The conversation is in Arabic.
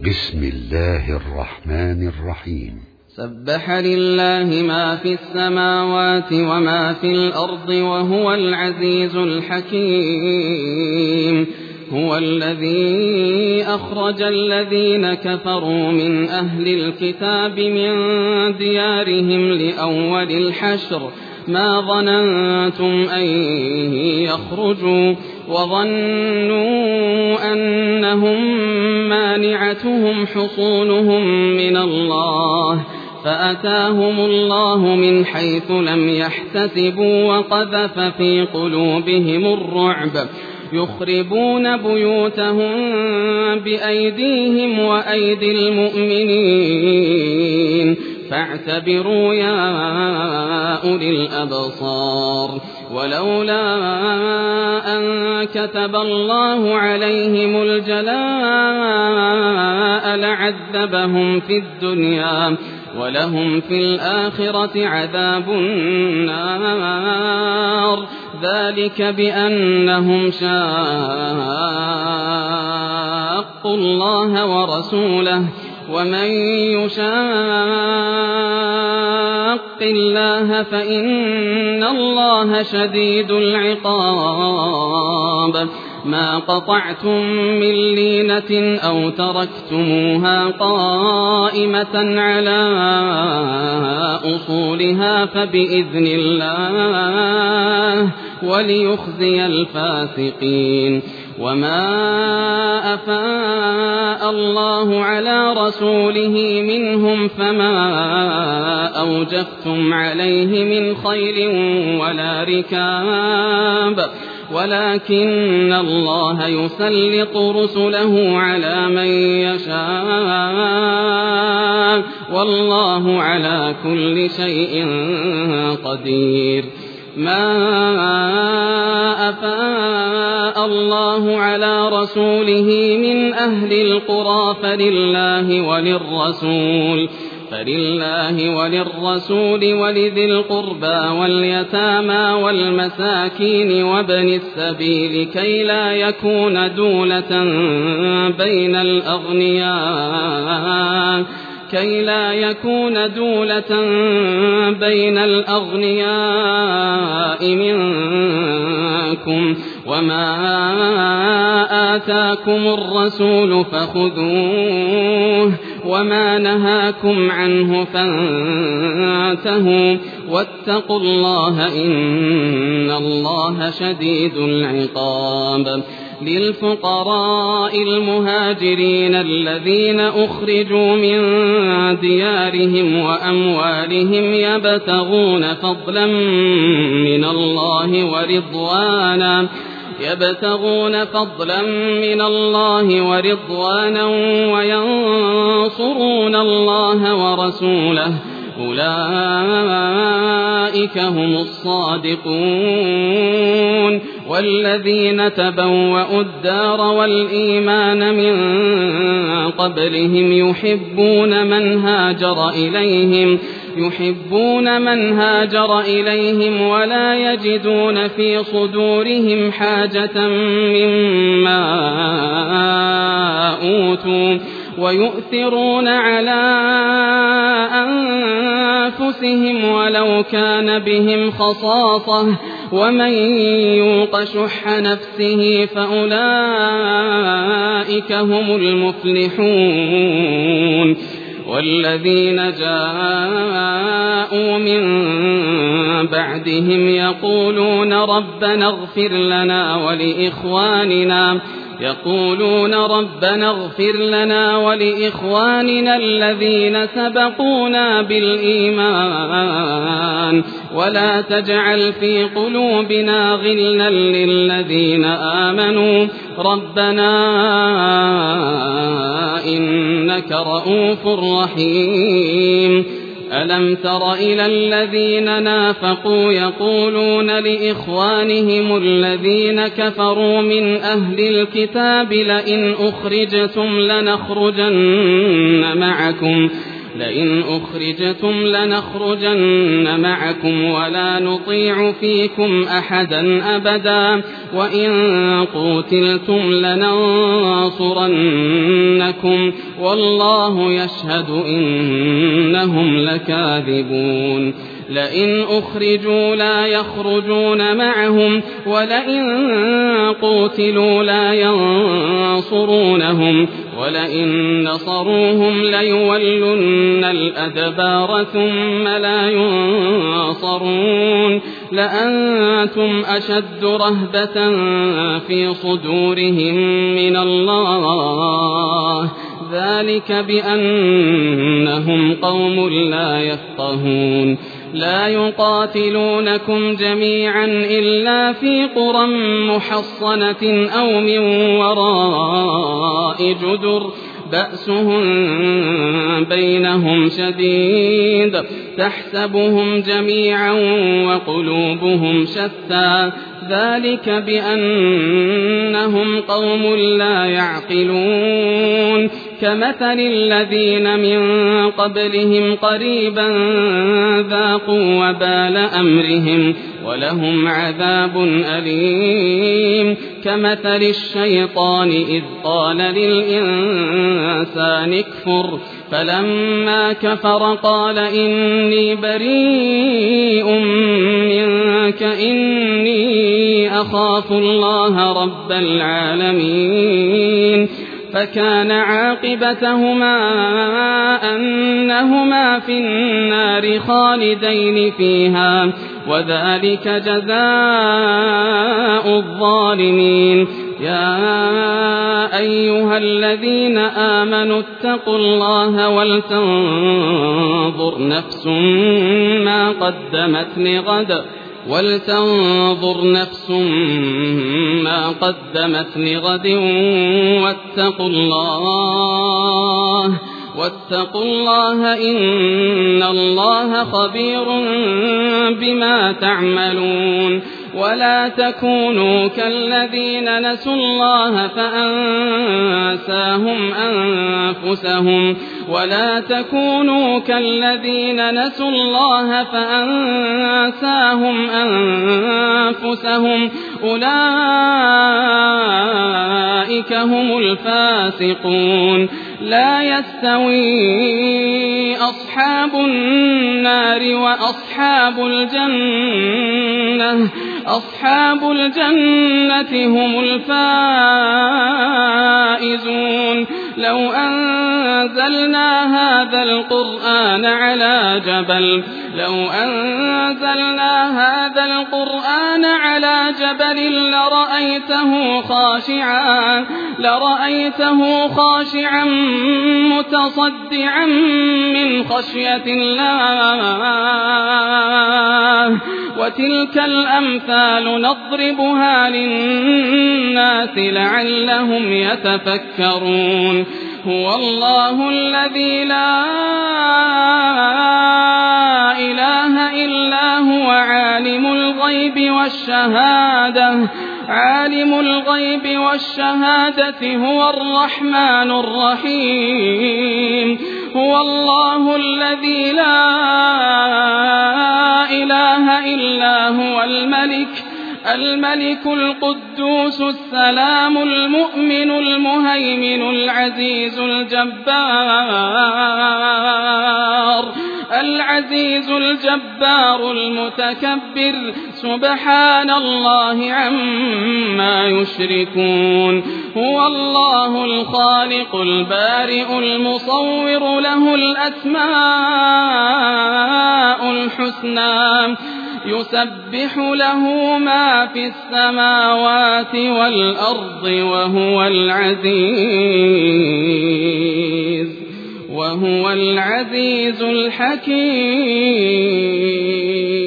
بسم الله الرحمن الرحيم. سبح لله ما في السماوات وما في الأرض وهو العزيز الحكيم. هو الذي أخرج الذين كفروا من أهل الكتاب من ديارهم لأول الحشر ما ظننتم أن يخرجوا وظنوا أنهم مانعتهم حصونهم من الله فأتاهم الله من حيث لم يحتسبوا وقذف في قلوبهم الرعب يخربون بيوتهم بأيديهم وأيدي المؤمنين فاعتبروا يا أولي الأبصار. ولولا أن كتب الله عليهم الجلاء لعذبهم في الدنيا ولهم في الآخرة عذاب النار ذلك بأنهم شاقوا الله ورسوله ومن يشاق الله فإن الله شديد العقاب. ما قطعتم من لينة أو تركتموها قائمة على أصولها فبإذن الله وليخزي الفاسقين. وما أفاء الله على رسوله منهم فما أوجفتم عليه من خيل ولا ركاب ولكن الله يسلط رسله على من يشاء والله على كل شيء قدير. ما أفاء الله على رسوله من أهل القرى فلله وللرسول ولذي القربى واليتامى والمساكين وابن السبيل كي لا يكون دولة بين الأغنياء منكم وما آتاكم الرسول فخذوه وما نهاكم عنه فانتهوا واتقوا الله إن الله شديد العقاب. للفقراء المهاجرين الذين أخرجوا من ديارهم وأموالهم يبتغون فضلا من الله ورضوانا وينصرون الله ورسوله أولئك هم الصادقون. والذين تبوأوا الدار والإيمان من قبلهم يحبون من هاجر إليهم ولا يجدون في صدورهم حاجة مما أوتوا ويؤثرون على أنفسهم ولو كان بهم خصاصة ومن يوق شح نفسه فأولئك هم المفلحون. والذين جاءوا من بعدهم يقولون ربنا اغفر لنا ولإخواننا الذين سبقونا بالإيمان ولا تجعل في قلوبنا غلا للذين آمنوا ربنا إنك رؤوف رحيم. ألم تر إلى الذين نافقوا يقولون لإخوانهم الذين كفروا من أهل الكتاب لئن أخرجتم لنخرجن معكم لئن أخرجتم لنخرجن معكم ولا نطيع فيكم أحدا أبدا وإن قوتلتم لننصرنكم والله يشهد إنهم لكاذبون لئن أخرجوا لا يخرجون معهم ولئن قوتلوا لا ينصرونهم ولئن نصروهم ليولن الأدبار ثم لا ينصرون لأنتم أشد رهبة في صدورهم من الله ذلك بأنهم قوم لا يفقهون لا يقاتلونكم جميعا إلا في قرى محصنة أو من وراء جدر بأسهم بينهم شديد تحسبهم جميعا وقلوبهم شتى ذلك بأنهم قوم لا يعقلون كمثل الذين من قبلهم قريبا ذاقوا وبال أمرهم ولهم عذاب أليم كمثل الشيطان إذ قال للإنسان اكفر فلما كفر قال إني بريء منك إني أخاف الله رب العالمين فكان عاقبتهما أنهما في النار خالدين فيها وذلك جزاء الظالمين يا أيها الذين آمنوا اتقوا الله ولتنظر نفس ما قدمت لغد واتقوا الله إن الله خبير بما تعملون ولا تكونوا كالذين نسوا الله فأنساهم أنفسهم أولئك هم الفاسقون لا يستوي أصحاب النار وأصحاب الجنة أصحاب الجنة هم الفائزون لو أنزلنا هذا القرآن على جبل لرأيته خاشعا متصدعا من خشية الله وتلك الأمثال نضربها للناس لعلهم يتفكرون هو الله الذي لا إله إلا هو عالم الغيب والشهادة هو الرحمن الرحيم هو الله الذي لا إله إلا هو الملك القدوس السلام المؤمن المهيمن العزيز الجبار المتكبر سبحان الله عما يشركون هو الله الخالق البارئ المصور له الأسماء الحسنى يسبح له ما في السماوات والأرض وهو العزيز الحكيم.